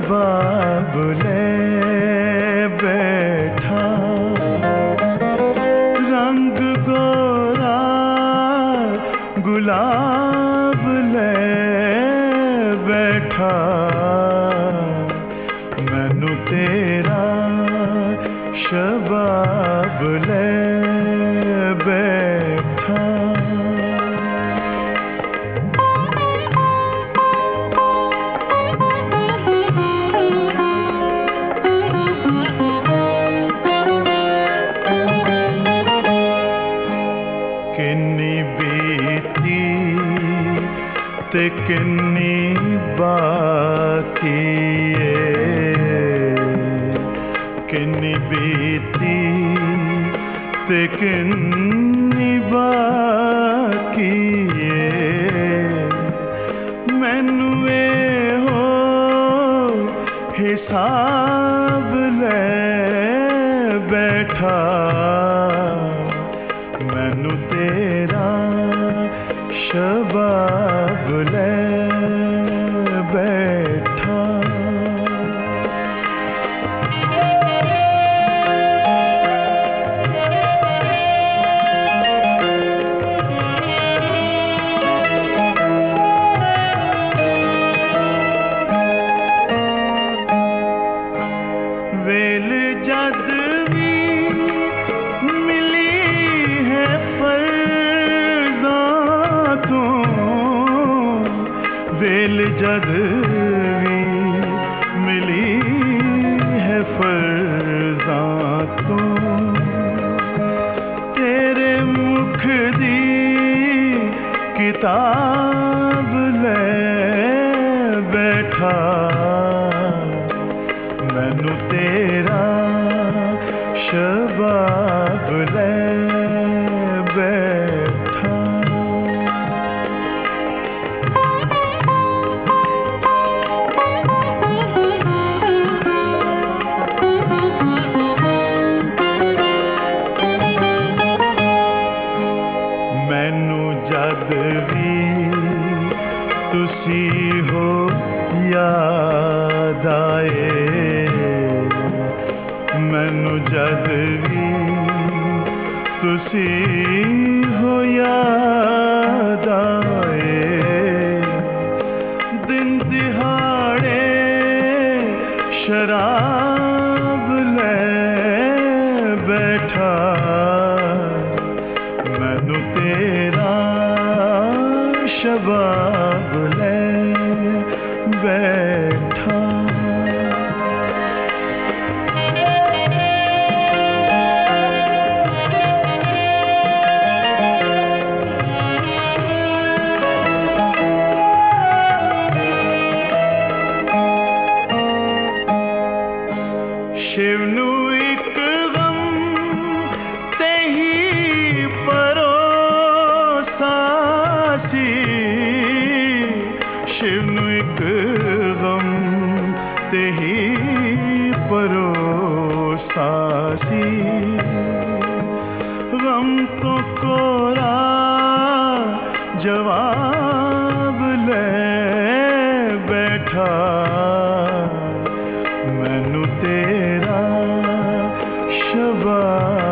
शबाब ले बैठा, रंग गोरा गुलाब ले बैठा, मैनू तेरा शबाब ले बैठा। किन्नी बीती ते किन्नी बाकी किन्नी बीती ते किन्नी बाकी मैनू हो हिसाब ले बैठा, मैनू तेरा शबाब ले बैठा। वेल जद भी मिली है फर्ज़ा तो, वेल जद भी मिली है फर्ज़ा तो, तेरे मुख दी किताब ले बैठा, मैनू तेरा शबाब ले बैठा। मैनू जद भी तुसी हो याद आए, मैनू जद भी तुसी हो याद आए, दिन दिहाड़े शराब ले बैठा, मैनू तेरा शबाब ले बैठा। शिव नू एक गम ते ही परोसा सी, शिव नू एक गम ते ही परोसा सी, गम तो कोरा जवाब ले बैठा, मैनू तेरा शबाब